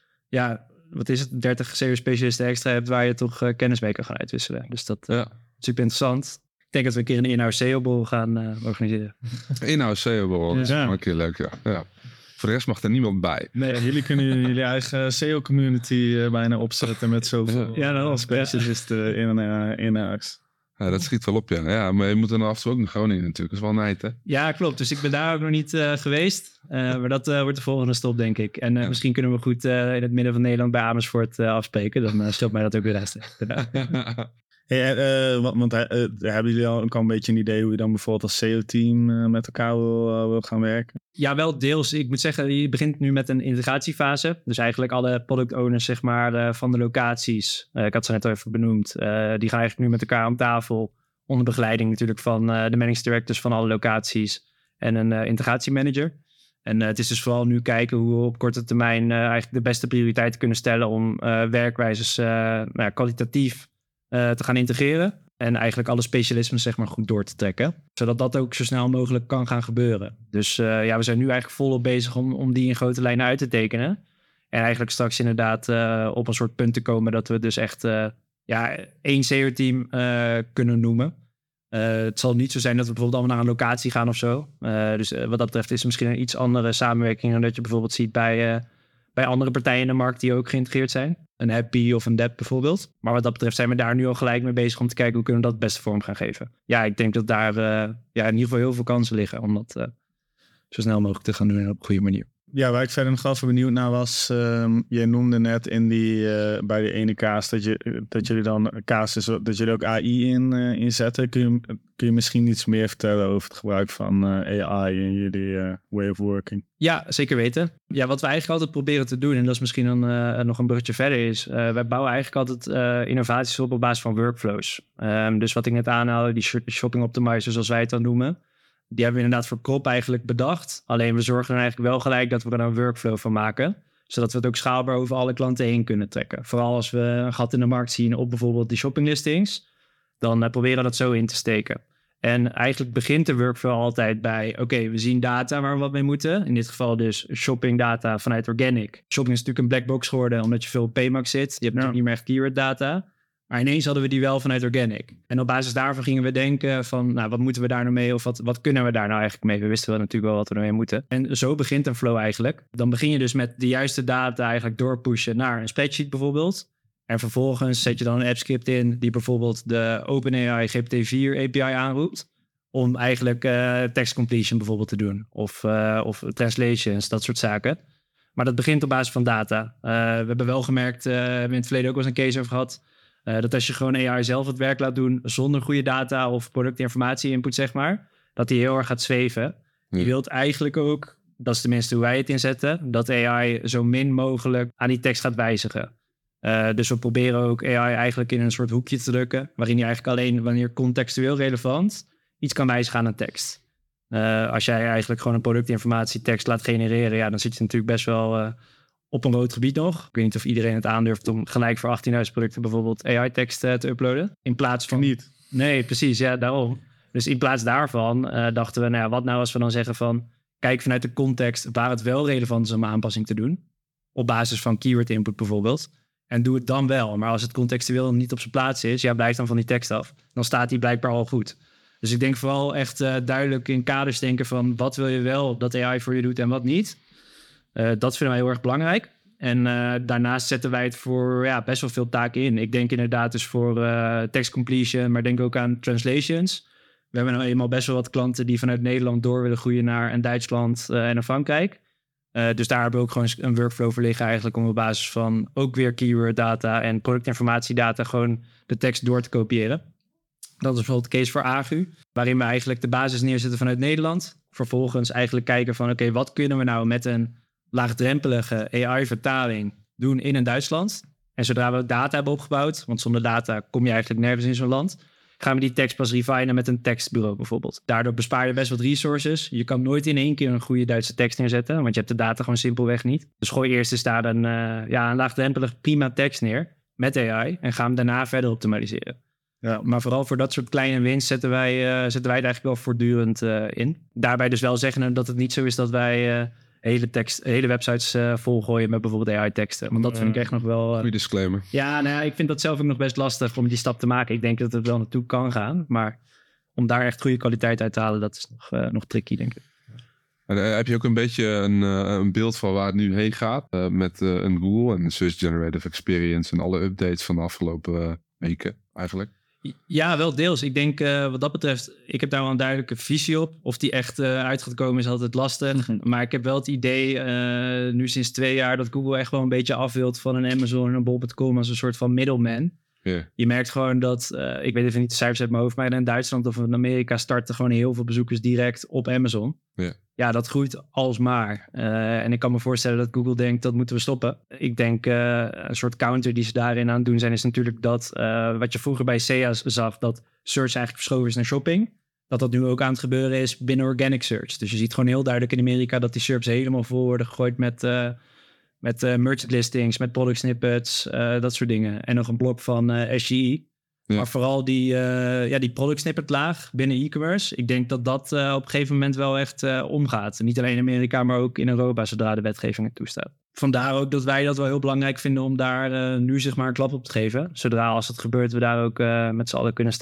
ja, wat is het, dertig C E O-specialisten extra hebt waar je toch uh, kennis mee kan gaan uitwisselen. Dus dat uh, ja. super interessant. Ik denk dat we een keer een in-house C E O-borrel gaan uh, organiseren. In-house C E O-borrel, dat is ja. een keer leuk, ja. ja. Voor de rest mag er niemand bij. Nee, jullie kunnen jullie eigen C E O-community uh, bijna opzetten met zoveel ja, ja, specialisten in, uh, in-house. Ja, dat schiet wel op, ja. ja. Maar je moet er af en toe ook nog gewoon in natuurlijk. Dat is wel nijd, hè? Ja, klopt. Dus ik ben daar ook nog niet uh, geweest. Uh, maar dat uh, wordt de volgende stop, denk ik. En uh, ja. misschien kunnen we goed uh, in het midden van Nederland bij Amersfoort uh, afspreken. Dan uh, stelt mij dat ook weer rest. Hey, uh, want want uh, hebben jullie al ook al een beetje een idee hoe je dan bijvoorbeeld als C E O-team uh, met elkaar wil, uh, wil gaan werken? Ja, wel deels. Ik moet zeggen, je begint nu met een integratiefase. Dus eigenlijk alle product owners zeg maar, uh, van de locaties. Uh, ik had ze net al even benoemd. Uh, die gaan eigenlijk nu met elkaar om tafel. Onder begeleiding natuurlijk van uh, de managing directors van alle locaties. En een uh, integratiemanager. En uh, het is dus vooral nu kijken hoe we op korte termijn uh, eigenlijk de beste prioriteiten kunnen stellen om uh, werkwijzes uh, nou ja, kwalitatief uh, te gaan integreren. En eigenlijk alle specialismen zeg maar goed door te trekken. Zodat dat ook zo snel mogelijk kan gaan gebeuren. Dus uh, ja, we zijn nu eigenlijk volop bezig om, om die in grote lijnen uit te tekenen. En eigenlijk straks inderdaad uh, op een soort punt te komen dat we dus echt uh, ja, één C E O-team uh, kunnen noemen. Uh, het zal niet zo zijn dat we bijvoorbeeld allemaal naar een locatie gaan of zo. Uh, dus uh, wat dat betreft is er misschien een iets andere samenwerking dan dat je bijvoorbeeld ziet bij, uh, bij andere partijen in de markt die ook geïntegreerd zijn. Een Happy of een Dep bijvoorbeeld. Maar wat dat betreft zijn we daar nu al gelijk mee bezig om te kijken hoe kunnen we dat het beste vorm gaan geven. Ja, ik denk dat daar uh, ja, in ieder geval heel veel kansen liggen om dat uh, zo snel mogelijk te gaan doen en op een goede manier. Ja, waar ik verder nog even benieuwd naar was, um, jij noemde net in die, uh, bij die ene kaas dat, je, dat jullie dan kaas is, dat jullie ook A I in, uh, inzetten. Kun je, kun je misschien iets meer vertellen over het gebruik van uh, A I in jullie uh, way of working? Ja, zeker weten. Ja, wat we eigenlijk altijd proberen te doen, en dat is misschien dan uh, nog een bruggetje verder, is uh, wij bouwen eigenlijk altijd uh, innovaties op op basis van workflows. Um, dus wat ik net aanhaalde, die shopping optimizers zoals wij het dan noemen, die hebben we inderdaad voor Krop eigenlijk bedacht. Alleen we zorgen er eigenlijk wel gelijk dat we er een workflow van maken. Zodat we het ook schaalbaar over alle klanten heen kunnen trekken. Vooral als we een gat in de markt zien op bijvoorbeeld die shoppinglistings. Dan uh, proberen we dat zo in te steken. En eigenlijk begint de workflow altijd bij, oké, okay, we zien data waar we wat mee moeten. In dit geval dus shopping data vanuit organic. Shopping is natuurlijk een black box geworden omdat je veel op Paymax zit. Je hebt natuurlijk niet meer echt keyword data. Maar ineens hadden we die wel vanuit organic. En op basis daarvan gingen we denken van, nou, wat moeten we daar nou mee? Of wat, wat kunnen we daar nou eigenlijk mee? We wisten wel natuurlijk wel wat we ermee moeten. En zo begint een flow eigenlijk. Dan begin je dus met de juiste data eigenlijk doorpushen naar een spreadsheet bijvoorbeeld. En vervolgens zet je dan een AppScript in die bijvoorbeeld de OpenAI G P T vier A P I aanroept. Om eigenlijk uh, text completion bijvoorbeeld te doen. Of, uh, of translations, dat soort zaken. Maar dat begint op basis van data. Uh, we hebben wel gemerkt, uh, we hebben in het verleden ook wel eens een case over gehad. Uh, dat als je gewoon A I zelf het werk laat doen zonder goede data of productinformatie input, zeg maar, dat die heel erg gaat zweven. Ja. Je wilt eigenlijk ook, dat is tenminste hoe wij het inzetten, dat A I zo min mogelijk aan die tekst gaat wijzigen. Uh, dus we proberen ook A I eigenlijk in een soort hoekje te drukken, waarin je eigenlijk alleen wanneer contextueel relevant iets kan wijzigen aan een tekst. Uh, als jij eigenlijk gewoon een productinformatie tekst laat genereren, ja, dan zit je natuurlijk best wel uh, op een rood gebied nog. Ik weet niet of iedereen het aandurft om gelijk voor achttienduizend producten bijvoorbeeld A I-tekst uh, te uploaden. In plaats van... Niet. Nee, precies. Ja, daarom. Dus in plaats daarvan uh, dachten we, nou ja, wat nou als we dan zeggen van, kijk vanuit de context waar het wel relevant is om een aanpassing te doen. Op basis van keyword input bijvoorbeeld. En doe het dan wel. Maar als het contextueel niet op zijn plaats is, ja, blijf dan van die tekst af. Dan staat die blijkbaar al goed. Dus ik denk vooral echt uh, duidelijk in kaders denken van, wat wil je wel dat A I voor je doet en wat niet. Uh, dat vinden wij heel erg belangrijk. En uh, daarnaast zetten wij het voor ja, best wel veel taken in. Ik denk inderdaad dus voor uh, text completion, maar denk ook aan translations. We hebben nou eenmaal best wel wat klanten die vanuit Nederland door willen groeien naar een Duitsland uh, en een Frankrijk. Uh, dus daar hebben we ook gewoon een workflow voor liggen eigenlijk om op basis van ook weer keyword data en productinformatiedata gewoon de tekst door te kopiëren. Dat is bijvoorbeeld de case voor Agu, waarin we eigenlijk de basis neerzetten vanuit Nederland. Vervolgens eigenlijk kijken van oké, okay, wat kunnen we nou met een laagdrempelige A I-vertaling doen in een Duitsland. En zodra we data hebben opgebouwd, want zonder data kom je eigenlijk nergens in zo'n land, gaan we die tekst pas refinen met een tekstbureau bijvoorbeeld. Daardoor bespaar je best wat resources. Je kan nooit in één keer een goede Duitse tekst neerzetten, want je hebt de data gewoon simpelweg niet. Dus gooi eerst eens daar een, uh, ja, een laagdrempelig prima tekst neer met A I en ga hem daarna verder optimaliseren. Ja, maar vooral voor dat soort kleine winst zetten wij, uh, zetten wij het eigenlijk wel voortdurend uh, in. Daarbij dus wel zeggen dat het niet zo is dat wij uh, hele, tekst, hele websites uh, volgooien met bijvoorbeeld A I-teksten. Want dat vind ik echt nog wel... Uh, Goeie disclaimer. Ja, nou ja, ik vind dat zelf ook nog best lastig om die stap te maken. Ik denk dat het wel naartoe kan gaan. Maar om daar echt goede kwaliteit uit te halen, dat is nog, uh, nog tricky, denk ik. En, uh, heb je ook een beetje een, uh, een beeld van waar het nu heen gaat? Uh, met uh, een Google en Search Generative Experience en alle updates van de afgelopen uh, weken eigenlijk? Ja, wel deels. Ik denk uh, wat dat betreft, ik heb daar wel een duidelijke visie op. Of die echt uh, uit gaat komen is altijd lastig. Maar ik heb wel het idee, uh, nu sinds twee jaar, dat Google echt wel een beetje af wilt van een Amazon en een bol punt com als een soort van middleman. Yeah. Je merkt gewoon dat, uh, ik weet even niet de cijfers uit mijn hoofd, maar in Duitsland of in Amerika starten gewoon heel veel bezoekers direct op Amazon. Yeah. Ja, dat groeit alsmaar. Uh, en ik kan me voorstellen dat Google denkt, dat moeten we stoppen. Ik denk, uh, een soort counter die ze daarin aan het doen zijn, is natuurlijk dat, uh, wat je vroeger bij S E A zag, dat search eigenlijk verschoven is naar shopping. Dat dat nu ook aan het gebeuren is binnen organic search. Dus je ziet gewoon heel duidelijk in Amerika dat die SERPs helemaal vol worden gegooid met... Uh, Met uh, merchant listings, met product snippets, uh, dat soort dingen. En nog een blok van uh, S G I. Ja. Maar vooral die, uh, ja, die product snippet laag binnen e-commerce. Ik denk dat dat uh, op een gegeven moment wel echt uh, omgaat. Niet alleen in Amerika, maar ook in Europa, zodra de wetgeving het toestaat. Vandaar ook dat wij dat wel heel belangrijk vinden om daar uh, nu zeg maar een klap op te geven. Zodra als het gebeurt, we daar ook uh, met z'n allen kunnen staan.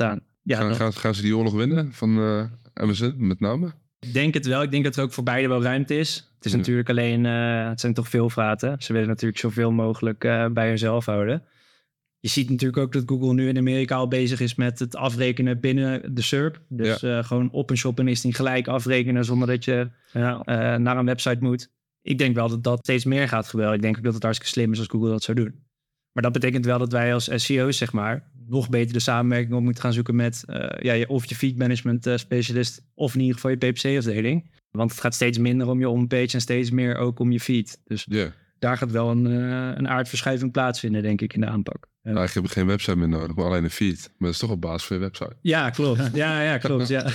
Ja, gaan, dat- gaan, gaan ze die oorlog winnen van uh, Amazon met name? Ik denk het wel. Ik denk dat er ook voor beide wel ruimte is. Het is Ja. natuurlijk alleen, uh, het zijn toch veel vaten. Ze willen natuurlijk zoveel mogelijk uh, bij hunzelf houden. Je ziet natuurlijk ook dat Google nu in Amerika al bezig is met het afrekenen binnen de S E R P. Dus ja. uh, gewoon op een shoppenlisting gelijk afrekenen zonder dat je ja. uh, naar een website moet. Ik denk wel dat dat steeds meer gaat gebeuren. Ik denk ook dat het hartstikke slim is als Google dat zou doen. Maar dat betekent wel dat wij als S E O's, zeg maar, nog beter de samenwerking op moeten gaan zoeken met uh, ja, of je feed management uh, specialist of in ieder geval je P P C-afdeling. Want het gaat steeds minder om je onpage en steeds meer ook om je feed. Dus Yeah. daar gaat wel een, uh, een aardverschuiving plaatsvinden, denk ik, in de aanpak. Ja. Nou, je hebt geen website meer nodig, maar alleen een feed. Maar dat is toch op basis van je website. Ja, klopt. Ja, ja klopt. Ja.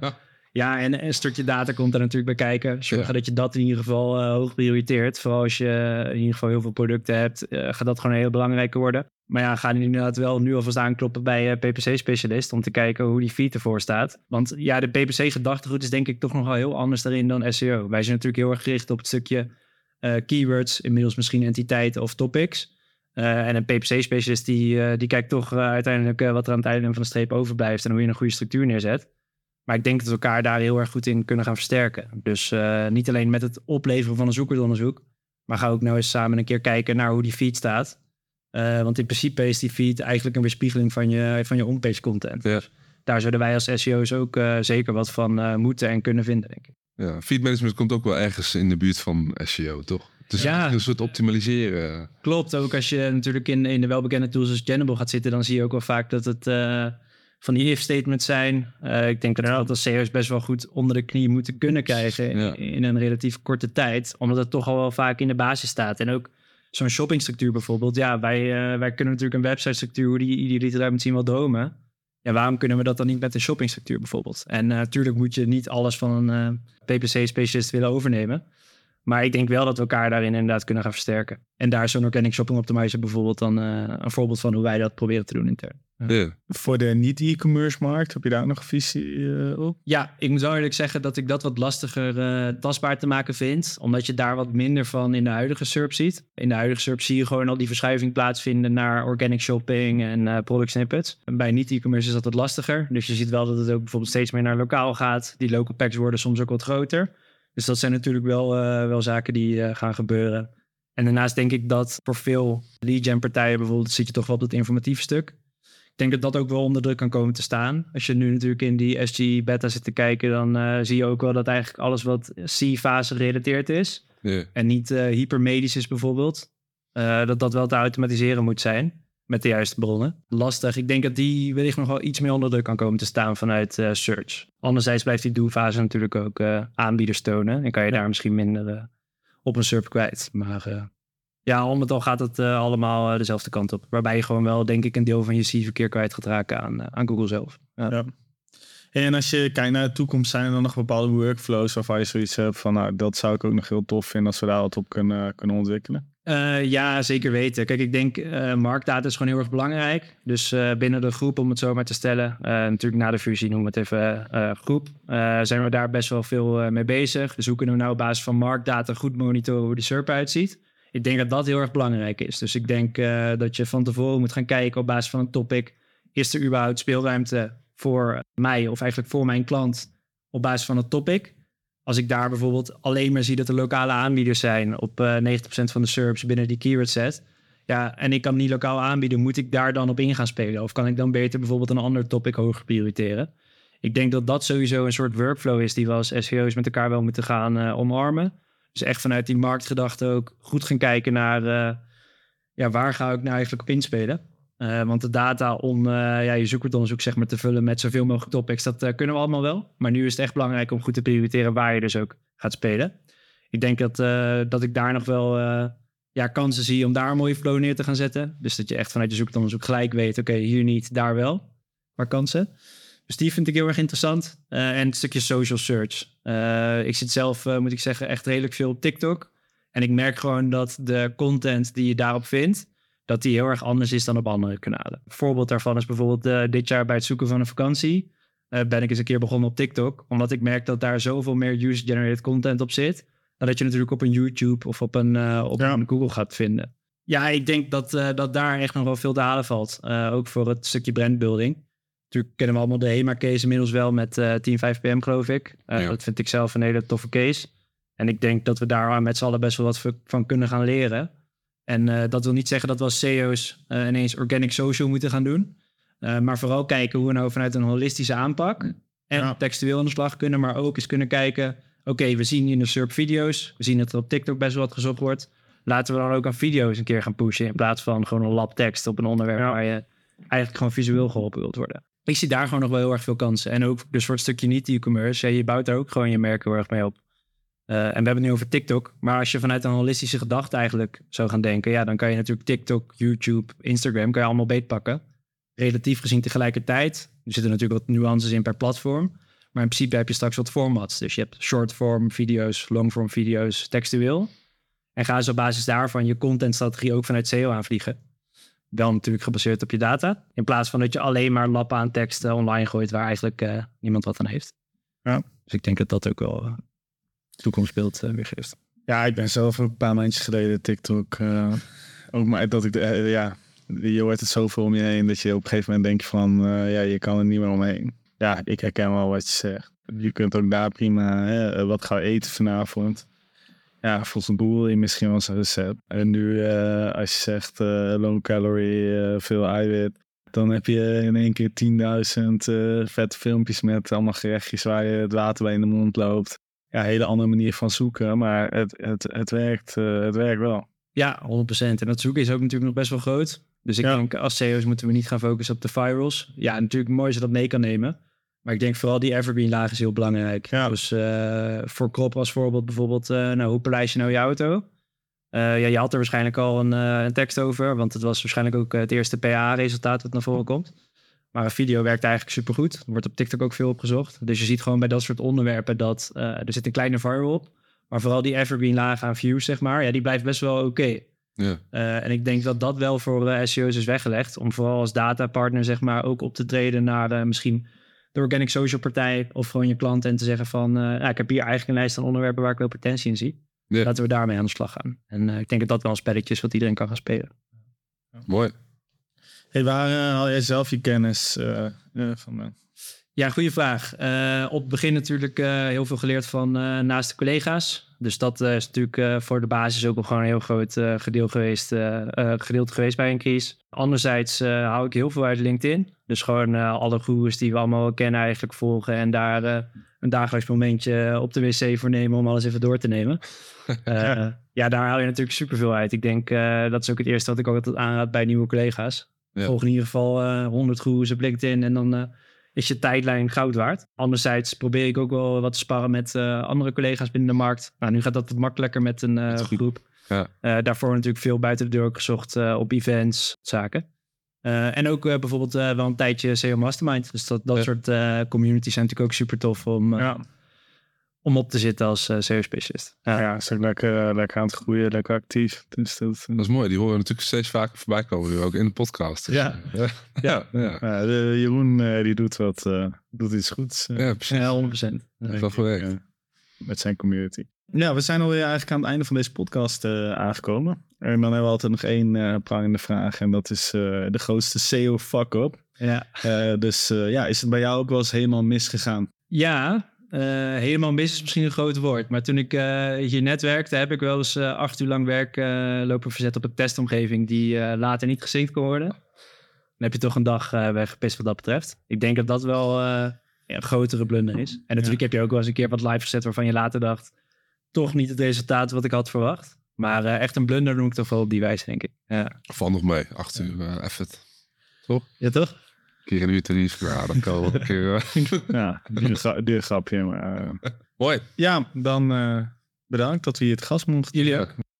Ja, en een stukje data komt er natuurlijk bij kijken. Zorg ja. dat je dat in ieder geval uh, hoog prioriteert. Vooral als je in ieder geval heel veel producten hebt, uh, gaat dat gewoon een heel belangrijke worden. Maar ja, ga inderdaad wel nu alvast aankloppen bij uh, P P C-specialist om te kijken hoe die feed ervoor staat. Want ja, de P P C-gedachtegoed is denk ik toch nog wel heel anders daarin dan S E O. Wij zijn natuurlijk heel erg gericht op het stukje uh, keywords, inmiddels misschien entiteiten of topics. Uh, en een P P C-specialist die, uh, die kijkt toch uh, uiteindelijk uh, wat er aan het einde van de streep overblijft en hoe je een goede structuur neerzet. Maar ik denk dat we elkaar daar heel erg goed in kunnen gaan versterken. Dus uh, niet alleen met het opleveren van een zoekwoordonderzoek, maar ga ook nou eens samen een keer kijken naar hoe die feed staat. Uh, want in principe is die feed eigenlijk een weerspiegeling van je, van je onpage content. Ja. Dus daar zullen wij als S E O's ook uh, zeker wat van uh, moeten en kunnen vinden, denk ik. Ja, feed management komt ook wel ergens in de buurt van S E O, toch? Het is ja. een soort optimaliseren. Klopt, ook als je natuurlijk in, in de welbekende tools als Gennable gaat zitten, dan zie je ook wel vaak dat het uh, van die if-statements zijn. Uh, ik denk dat we dat als S E O's best wel goed onder de knie moeten kunnen krijgen in, ja. in een relatief korte tijd. Omdat het toch al wel vaak in de basis staat. En ook zo'n shoppingstructuur bijvoorbeeld. Ja, wij, uh, wij kunnen natuurlijk een website-structuur, hoe die iedereen eruit moet zien, wel dromen. Ja, waarom kunnen we dat dan niet met een shoppingstructuur bijvoorbeeld? En natuurlijk uh, moet je niet alles van een uh, P P C-specialist willen overnemen. Maar ik denk wel dat we elkaar daarin inderdaad kunnen gaan versterken. En daar is zo'n Organic Shopping Optimizer bijvoorbeeld dan uh, een voorbeeld van hoe wij dat proberen te doen intern. Ja. Yeah. Voor de niet-e-commerce markt, heb je daar ook nog een visie uh, op? Ja, ik moet wel eerlijk zeggen dat ik dat wat lastiger uh, tastbaar te maken vind. Omdat je daar wat minder van in de huidige S E R P ziet. In de huidige S E R P zie je gewoon al die verschuiving plaatsvinden naar organic shopping en uh, product snippets. En bij niet-e-commerce is dat wat lastiger. Dus je ziet wel dat het ook bijvoorbeeld steeds meer naar lokaal gaat. Die local packs worden soms ook wat groter. Dus dat zijn natuurlijk wel, uh, wel zaken die uh, gaan gebeuren. En daarnaast denk ik dat voor veel lead gen partijen bijvoorbeeld zit je toch wel op het informatieve stuk. Ik denk dat dat ook wel onder druk kan komen te staan. Als je nu natuurlijk in die S G beta zit te kijken, dan uh, zie je ook wel dat eigenlijk alles wat C-fase gerelateerd is Yeah. en niet uh, hypermedisch is bijvoorbeeld, uh, dat dat wel te automatiseren moet zijn met de juiste bronnen. Lastig. Ik denk dat die wellicht nog wel iets meer onder druk kan komen te staan vanuit uh, search. Anderzijds blijft die do-fase natuurlijk ook uh, aanbieders tonen en kan je daar misschien minder uh, op een S E R P kwijt. Maar uh, ja, al met al gaat het uh, allemaal uh, dezelfde kant op. Waarbij je gewoon wel, denk ik, een deel van je C-verkeer kwijt gaat raken aan, uh, aan Google zelf. Ja. Ja. En als je kijkt naar de toekomst, zijn er dan nog bepaalde workflows waarvan je zoiets hebt van, nou, dat zou ik ook nog heel tof vinden als we daar wat op kunnen, kunnen ontwikkelen? Uh, ja, zeker weten. Kijk, ik denk uh, marktdata is gewoon heel erg belangrijk. Dus uh, binnen de groep, om het zo maar te stellen, uh, natuurlijk na de fusie noemen we het even uh, groep, uh, zijn we daar best wel veel uh, mee bezig. Dus hoe kunnen we nou op basis van marktdata goed monitoren hoe de S E R P uitziet? Ik denk dat dat heel erg belangrijk is. Dus ik denk uh, dat je van tevoren moet gaan kijken op basis van een topic. Is er überhaupt speelruimte voor mij of eigenlijk voor mijn klant op basis van het topic? Als ik daar bijvoorbeeld alleen maar zie dat er lokale aanbieders zijn op uh, negentig procent van de S E R Ps binnen die keyword set. Ja, en ik kan niet lokaal aanbieden, moet ik daar dan op in gaan spelen? Of kan ik dan beter bijvoorbeeld een ander topic hoger prioriteren? Ik denk dat dat sowieso een soort workflow is die we als S E O's met elkaar wel moeten gaan uh, omarmen. Dus echt vanuit die marktgedachte ook goed gaan kijken naar uh, ja, waar ga ik nou eigenlijk op inspelen? Uh, want de data om uh, ja, je zoekwoordonderzoek zeg maar, te vullen met zoveel mogelijk topics, dat uh, kunnen we allemaal wel. Maar nu is het echt belangrijk om goed te prioriteren waar je dus ook gaat spelen. Ik denk dat, uh, dat ik daar nog wel uh, ja, kansen zie om daar een mooie flow neer te gaan zetten. Dus dat je echt vanuit je zoekwoordonderzoek gelijk weet, oké, okay, hier niet, daar wel. Maar kansen. Dus die vind ik heel erg interessant. Uh, en het stukje social search. Uh, ik zit zelf, uh, moet ik zeggen, echt redelijk veel op TikTok. En ik merk gewoon dat de content die je daarop vindt, dat die heel erg anders is dan op andere kanalen. Een voorbeeld daarvan is bijvoorbeeld uh, dit jaar bij het zoeken van een vakantie. Uh, ben ik eens een keer begonnen op TikTok. Omdat ik merk dat daar zoveel meer user-generated content op zit. Dan dat je natuurlijk op een YouTube of op een, uh, op ja. een Google gaat vinden. Ja, ik denk dat, uh, dat daar echt nog wel veel te halen valt. Uh, ook voor het stukje brandbuilding. Natuurlijk kennen we allemaal de HEMA-case inmiddels wel met uh, tien vijf p m geloof ik. Uh, Ja. Dat vind ik zelf een hele toffe case. En ik denk dat we daar met z'n allen best wel wat van kunnen gaan leren. En uh, dat wil niet zeggen dat we als C E O's uh, ineens organic social moeten gaan doen. Uh, maar vooral kijken hoe we nou vanuit een holistische aanpak en Ja. textueel aan de slag kunnen. Maar ook eens kunnen kijken, oké, okay, we zien in de S E R P video's. We zien dat er op TikTok best wel wat gezocht wordt. Laten we dan ook aan video's een keer gaan pushen. In plaats van gewoon een lab tekst op een onderwerp ja. waar je eigenlijk gewoon visueel geholpen wilt worden. Ik zie daar gewoon nog wel heel erg veel kansen. En ook dus voor het stukje niet e-commerce. Ja, je bouwt daar ook gewoon je merk heel erg mee op. Uh, en we hebben het nu over TikTok. Maar als je vanuit een holistische gedachte eigenlijk zou gaan denken. Ja, dan kan je natuurlijk TikTok, YouTube, Instagram kan je allemaal beetpakken. Relatief gezien tegelijkertijd. Er zitten natuurlijk wat nuances in per platform. Maar in principe heb je straks wat formats. Dus je hebt short-form video's, long-form video's, textueel. En ga eens op basis daarvan je contentstrategie ook vanuit S E O aanvliegen. Wel natuurlijk gebaseerd op je data. In plaats van dat je alleen maar lappen aan teksten online gooit waar eigenlijk uh, niemand wat aan heeft. Ja. Dus ik denk dat dat ook wel uh, toekomstbeeld uh, weergeeft. Ja, ik ben zelf ook een paar maandjes geleden TikTok. Uh, ook maar dat ik, de, uh, ja, je hoort het zoveel om je heen dat je op een gegeven moment denkt van, uh, ja, je kan er niet meer omheen. Ja, ik herken wel wat je zegt. Je kunt ook daar prima, hè, wat gaan we eten vanavond? Ja, volgens een boel in misschien wel eens een recept. En nu, uh, als je zegt uh, low calorie, uh, veel eiwit, dan heb je in één keer tienduizend uh, vette filmpjes met allemaal gerechtjes waar je het water bij in de mond loopt. Ja, een hele andere manier van zoeken, maar het, het, het, werkt, uh, het werkt wel. Ja, honderd procent. En dat zoeken is ook natuurlijk nog best wel groot. Dus ik ja. denk, als C E O's moeten we niet gaan focussen op de virals. Ja, natuurlijk mooi als je dat mee kan nemen. Maar ik denk vooral die evergreen laag is heel belangrijk. Ja. Dus uh, voor crop als voorbeeld bijvoorbeeld, uh, nou, hoe polijst je nou je auto? Uh, ja, je had er waarschijnlijk al een, uh, een tekst over, want het was waarschijnlijk ook uh, het eerste P A-resultaat dat naar voren komt. Maar een video werkt eigenlijk supergoed. Er wordt op TikTok ook veel opgezocht. Dus je ziet gewoon bij dat soort onderwerpen dat uh, er zit een kleine viral op. Maar vooral die evergreen laag aan views, zeg maar, ja, die blijft best wel oké. Okay. Ja. Uh, en ik denk dat dat wel voor de S E O's is weggelegd. Om vooral als datapartner, zeg maar, ook op te treden naar uh, misschien de organic social partij of gewoon je klant en te zeggen van, uh, ja, ik heb hier eigenlijk een lijst aan onderwerpen waar ik wel potentie in zie. Ja. Laten we daarmee aan de slag gaan. En uh, ik denk dat dat wel een spelletje is wat iedereen kan gaan spelen. Ja. Mooi. Hey, waar uh, haal jij zelf je kennis uh, uh, van? Uh? Ja, goede vraag. Uh, op het begin natuurlijk uh, heel veel geleerd van uh, naast de collega's. Dus dat uh, is natuurlijk uh, voor de basis ook al gewoon een heel groot uh, gedeelte geweest, uh, uh, gedeelte geweest bij een case. Anderzijds uh, hou ik heel veel uit LinkedIn. Dus gewoon uh, alle goeroes die we allemaal kennen eigenlijk volgen. En daar uh, een dagelijks momentje op de wc voor nemen om alles even door te nemen. Uh, ja. ja, daar haal je natuurlijk superveel uit. Ik denk uh, dat is ook het eerste wat ik ook altijd aanraad bij nieuwe collega's. Ja. Volg in ieder geval uh, honderd goeroes op LinkedIn en dan Uh, is je tijdlijn goud waard. Anderzijds probeer ik ook wel wat te sparren met uh, andere collega's binnen de markt. Nou, nu gaat dat wat makkelijker met een uh, groep. Ja. Uh, daarvoor natuurlijk veel buiten de deur gezocht uh, op events, zaken. Uh, en ook uh, bijvoorbeeld uh, wel een tijdje S E O Mastermind. Dus dat, dat ja. soort uh, communities zijn natuurlijk ook super tof om, uh, ja. om op te zitten als uh, S E O-specialist. Ja, ja is ook lekker, uh, lekker aan het groeien, lekker actief. Dus dat, uh... dat is mooi, die horen natuurlijk steeds vaker voorbij komen, nu ook in de podcast. Dus, ja. ja. ja. ja. ja de, Jeroen uh, die doet wat, uh, doet iets goeds. Uh. Ja, precies. Ja, honderd procent. Dat heeft wel gewerkt. Uh, met zijn community. Ja, we zijn alweer eigenlijk aan het einde van deze podcast uh, aangekomen. En dan hebben we altijd nog één uh, prangende vraag. En dat is uh, de grootste S E O fuck-up. Ja. Uh, dus uh, ja, is het bij jou ook wel eens helemaal misgegaan? Ja, uh, helemaal mis is misschien een groot woord. Maar toen ik uh, hier net werkte, heb ik wel eens uh, acht uur lang werk uh, lopen verzet op een testomgeving die uh, later niet gesynct kon worden. Dan heb je toch een dag uh, weggepist wat dat betreft. Ik denk dat dat wel uh, een grotere blunder is. En natuurlijk ja. heb je ook wel eens een keer wat live gezet waarvan je later dacht, toch niet het resultaat wat ik had verwacht. Maar uh, echt een blunder noem ik toch wel op die wijze, denk ik. Ja. Val nog mee, acht uur, uh, effort. Toch? Ja, toch? Een keer een uur tarief, ja, dat kan wel een keer. Uh... ja, duur, gra- duur grapje. Maar, uh... Mooi. Ja, dan uh, bedankt dat we hier het gast mochten. Jullie ook.